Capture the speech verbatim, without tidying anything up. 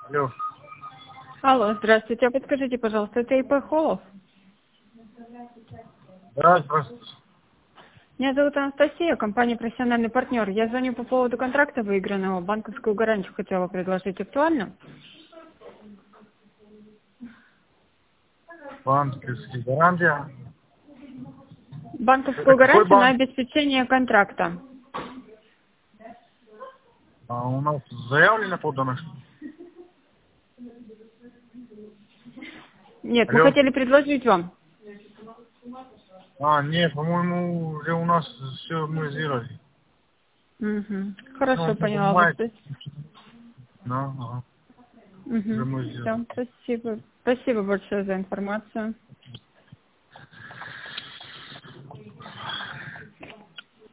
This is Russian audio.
Алло. Алло, здравствуйте. А подскажите, пожалуйста, это ИП Холов? Да, здравствуйте. Меня зовут Анастасия, компания «Профессиональный партнер». Я звоню по поводу контракта выигранного. Банковскую гарантию хотела предложить. Актуально? Банковская гарантия. Это Банковскую какой гарантию на банк? обеспечение контракта. А у нас заявлено подано. что ли? Нет, мы Алло. хотели предложить вам. А, нет, по-моему, уже у нас все мы сделали. Угу. Ну, Хорошо, вы поняла вас. понимаете. Ну, ага. Уже Угу. мы сделали. Все, спасибо. Спасибо большое за информацию.